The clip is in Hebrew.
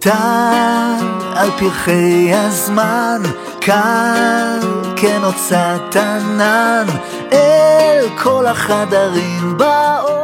טל על פרחי הזמן, כאן כן הוצאת ענן אל כל החדרים באור.